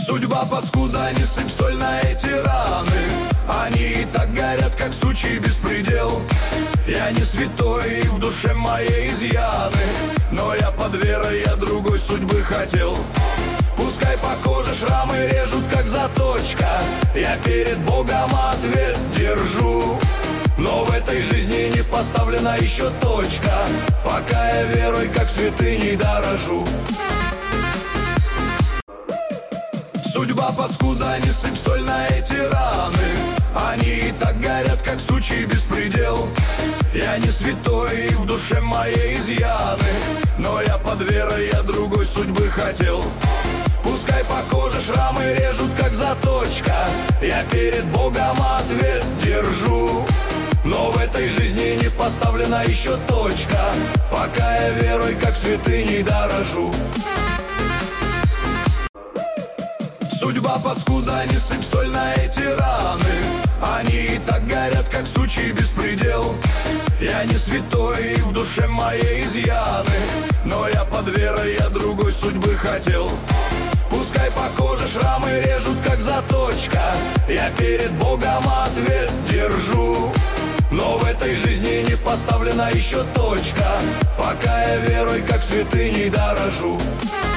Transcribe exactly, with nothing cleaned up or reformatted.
Судьба паскуда, не сыпь соль на эти раны. Они и так горят, как сучий беспредел. Я не святой, и в душе моей изъяны, но я под верой, я другой судьбы хотел. Пускай по коже шрамы режут, как заточка, я перед Богом ответ держу. Но в этой жизни не поставлена еще точка, пока я верой, как святыней, дорожу. Судьба паскуда, не сыпь соль на эти раны. Они и так горят, как сучий беспредел. Я не святой, и в душе моей изъяны, но я под верой, я другой судьбы хотел. Пускай по коже шрамы режут, как заточка, я перед Богом ответ держу. Но в этой жизни не поставлена еще точка, пока я верой, как святыней, дорожу. Судьба паскуда, не сыпь соль на эти раны. Они и так горят, как сучий беспредел. Я не святой, и в душе моей изъяны, но я под верой, я другой судьбы хотел. Пускай по коже шрамы режут, как заточка, я перед Богом ответ держу. Но в этой жизни не поставлена еще точка, пока я верой, как святыней, дорожу.